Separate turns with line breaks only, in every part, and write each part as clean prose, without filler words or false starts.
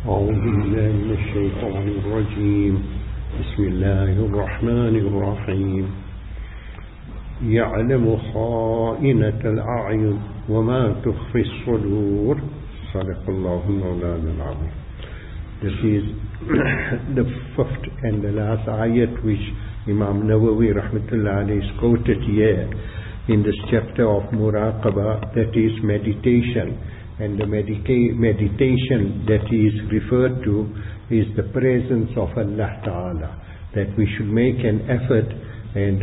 أعوذ بالله من الشيطان الرجيم بسم الله الرحمن الرحيم يعلم خائنة الأعين وما تخفي الصدور صدق الله مولانا العظيم. This is the fifth and the last ayat which Imam Nawawi rahmatullah alayhi is quoted here in this chapter of Muraqabah, that is meditation. And the meditation that is referred to is the presence of Allah Ta'ala, that we should make an effort and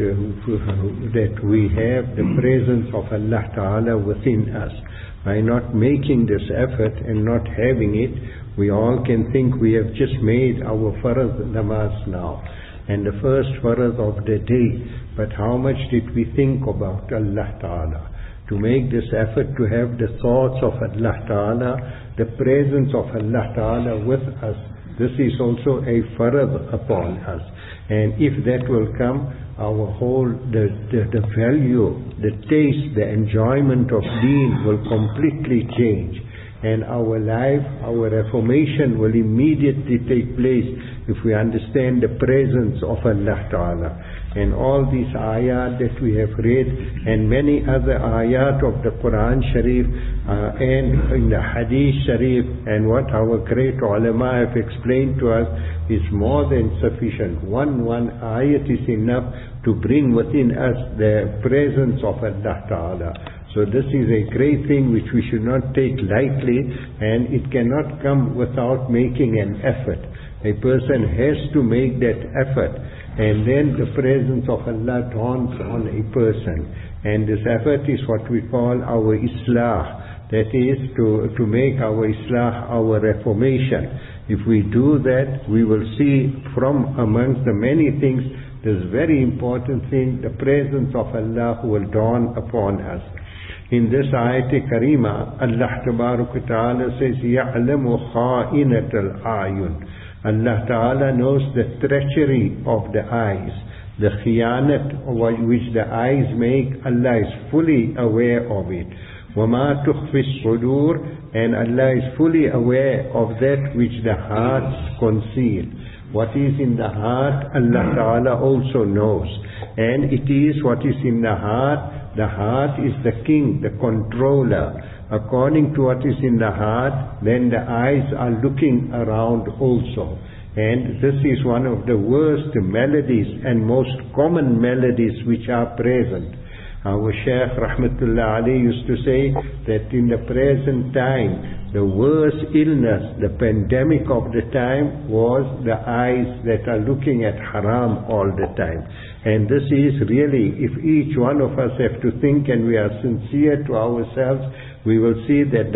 that we have the presence of Allah Ta'ala within us. By not making this effort and not having it, we all can think we have just made our farz namaz now and the first farz of the day, but how much did we think about Allah Ta'ala? To make this effort to have the thoughts of Allah Ta'ala, the presence of Allah Ta'ala with us, this is also a farad upon us. And if that will come, our whole, the value, the taste, the enjoyment of deen will completely change. And our life, our reformation will immediately take place if we understand the presence of Allah Ta'ala. And all these ayat that we have read and many other ayat of the Quran Sharif and in the Hadith Sharif and what our great ulama have explained to us is more than sufficient. One ayat is enough to bring within us the presence of Allah Ta'ala. So this is a great thing which we should not take lightly, and it cannot come without making an effort. A person has to make that effort, and then the presence of Allah dawns on a person. And this effort is what we call our Islah, that is to make our Islah our reformation. If we do that, we will see from amongst the many things, this very important thing, the presence of Allah who will dawn upon us. In this ayat karima, Allah Tabaraka Ta'ala says, يَعْلَمُ خَائِنَةَ الْأَعْيُنِ. Allah Ta'ala knows the treachery of the eyes, the khiyanat which the eyes make. Allah is fully aware of it. وَمَا تُخْفِي الصُّدُورِ. And Allah is fully aware of that which the hearts conceal. What is in the heart, Allah Ta'ala also knows. And it is what is in the heart. The heart is the king, the controller. According to what is in the heart, then the eyes are looking around also. And this is one of the worst melodies and most common melodies which are present. Our Shaykh Rahmatullah Ali used to say that in the present time, the worst illness, the pandemic of the time was the eyes that are looking at haram all the time. And this is really, if each one of us have to think and we are sincere to ourselves, we will see that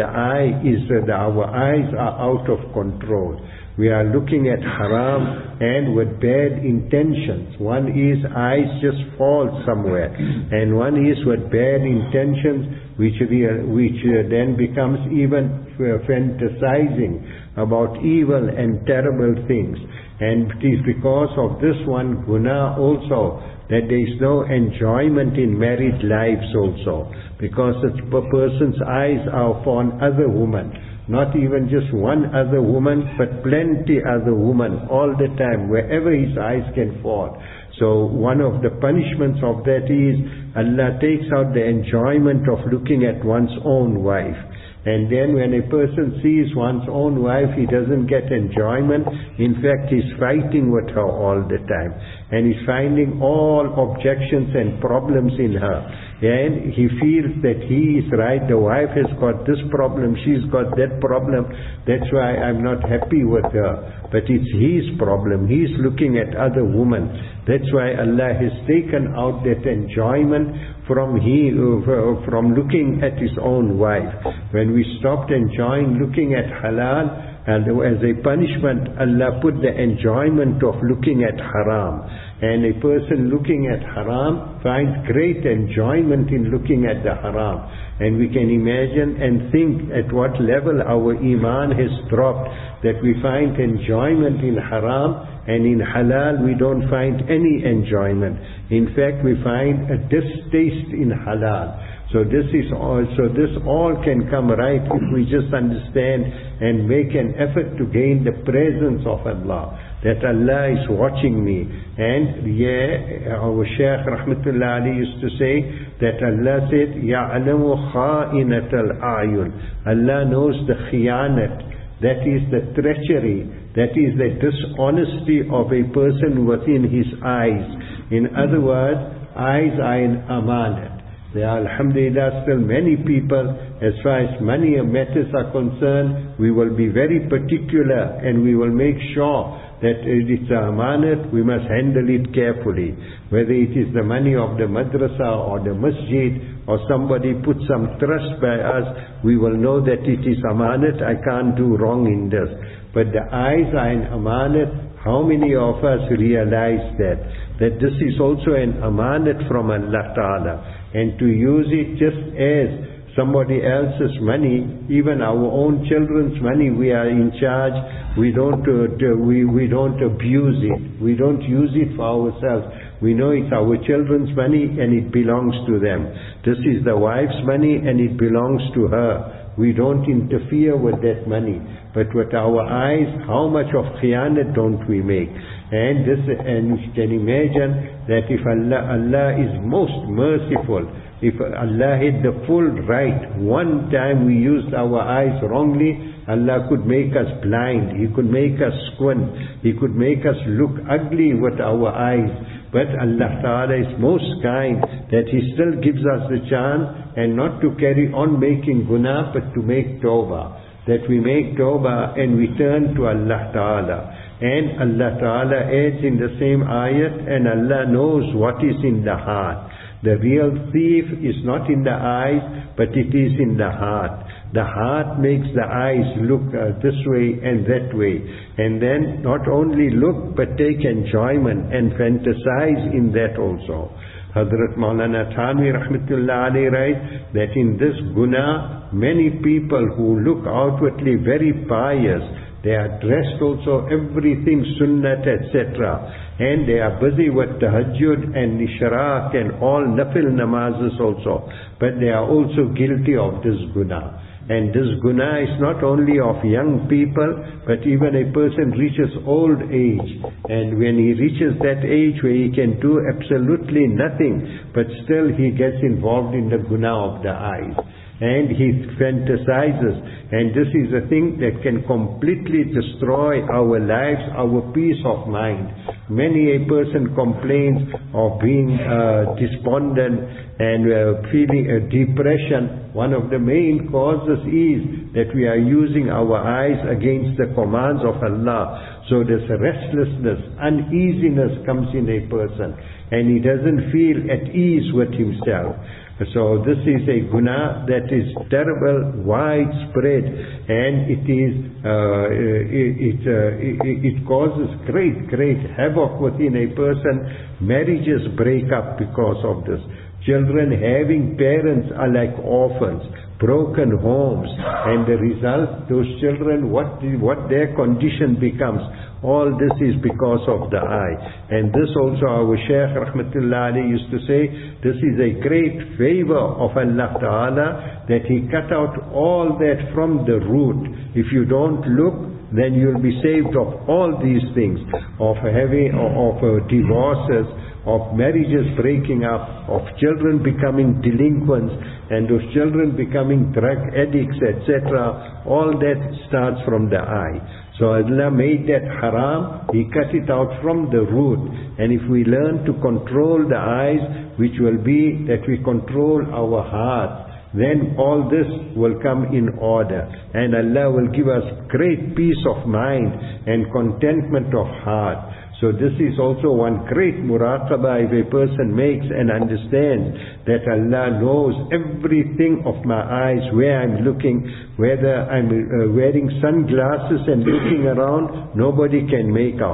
our eyes are out of control. We are looking at haram and with bad intentions. One is eyes just fall somewhere, and one is with bad intentions which then becomes even fantasizing about evil and terrible things. And it is because of this one guna also that there is no enjoyment in married lives also, because the person's eyes are upon other women. Not even just one other woman, but plenty other women all the time, wherever his eyes can fall. So one of the punishments of that is Allah takes out the enjoyment of looking at one's own wife. And then when a person sees one's own wife, he doesn't get enjoyment. In fact, he's fighting with her all the time. And he's finding all objections and problems in her. And he feels that he is right. The wife has got this problem, she's got that problem. That's why I'm not happy with her. But it's his problem. He's looking at other women. That's why Allah has taken out that enjoyment from looking at his own wife. When we stopped enjoying looking at halal, and as a punishment, Allah put the enjoyment of looking at haram. And a person looking at haram finds great enjoyment in looking at the haram. And we can imagine and think at what level our iman has dropped, that we find enjoyment in haram, and in halal we don't find any enjoyment. In fact, we find a distaste in halal. So this all can come right if we just understand and make an effort to gain the presence of Allah, that Allah is watching me. And our Shaykh Rahmatullah Ali used to say that Allah said, يَعْلَمُ خَائِنَةَ الْأَعْيُنِ, Allah knows the khiyanat, that is the treachery, that is the dishonesty of a person within his eyes. In other words, eyes are an amanat. There are, alhamdulillah, still many people, as far as money matters are concerned, we will be very particular and we will make sure that it's a amanat, we must handle it carefully. Whether it is the money of the madrasa or the masjid, or somebody put some trust by us, we will know that it is amanat, I can't do wrong in this. But the eyes are an amanat. How many of us realize that this is also an amanat from Allah Ta'ala, and to use it just as somebody else's money, even our own children's money, we are in charge. We don't abuse it. We don't use it for ourselves. We know it's our children's money and it belongs to them. This is the wife's money and it belongs to her. We don't interfere with that money. But with our eyes, how much of khiyanat don't we make? And you can imagine that if Allah is most merciful, if Allah had the full right, one time we used our eyes wrongly, Allah could make us blind, He could make us squint, He could make us look ugly with our eyes. But Allah Ta'ala is most kind that He still gives us the chance, and not to carry on making guna, but to make tawbah. That we make tawbah and we turn to Allah Ta'ala. And Allah Ta'ala adds in the same ayat, and Allah knows what is in the heart. The real thief is not in the eyes, but it is in the heart. The heart makes the eyes look this way and that way. And then not only look, but take enjoyment and fantasize in that also. Hazrat Maulana Thanvi Rahmatullah alayhi writes that in this guna, many people who look outwardly very pious, they are dressed also everything sunnat, etc. And they are busy with tahajjud and ishraq and all nafil namazes also. But they are also guilty of this guna. And this guna is not only of young people, but even a person reaches old age. And when he reaches that age where he can do absolutely nothing, but still he gets involved in the guna of the eyes. And he fantasizes, and this is a thing that can completely destroy our lives, our peace of mind. Many a person complains of being despondent and feeling a depression. One of the main causes is that we are using our eyes against the commands of Allah. So this restlessness, uneasiness comes in a person, and he doesn't feel at ease with himself. So this is a guna that is terrible, widespread, and it causes great havoc within a person. Marriages break up because of this. Children having parents are like orphans, broken homes, and the result, those children, what their condition becomes. All this is because of the eye. And this also our Shaykh Rahmatullah Ali used to say, this is a great favor of Allah Ta'ala, that He cut out all that from the root. If you don't look, then you'll be saved of all these things, of divorces, of marriages breaking up, of children becoming delinquents, and those children becoming drug addicts, etc. All that starts from the eye. So Allah made that haram, He cut it out from the root. And if we learn to control the eyes, which will be that we control our heart, then all this will come in order. And Allah will give us great peace of mind and contentment of heart. So this is also one great muraqabah if a person makes and understands that Allah knows everything of my eyes, where I'm looking, whether I'm wearing sunglasses and looking around, nobody can make out.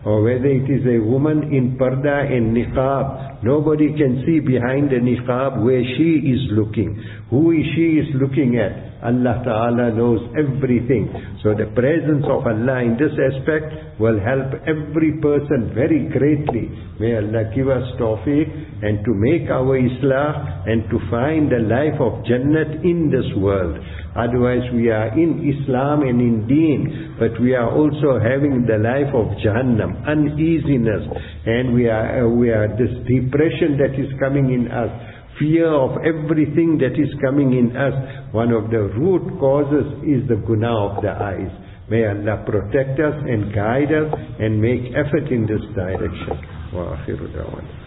or whether it is a woman in parda and niqab, nobody can see behind the niqab where she is looking. Who she is looking at? Allah Ta'ala knows everything. So the presence of Allah in this aspect will help every person very greatly. May Allah give us tawfiq and to make our Islah and to find the life of Jannat in this world. Otherwise we are in Islam and in Deen, but we are also having the life of Jahannam, uneasiness, and we are this depression that is coming in us, fear of everything that is coming in us. One of the root causes is the guna of the eyes. May Allah protect us and guide us and make effort in this direction. Wa akhiru da'wana.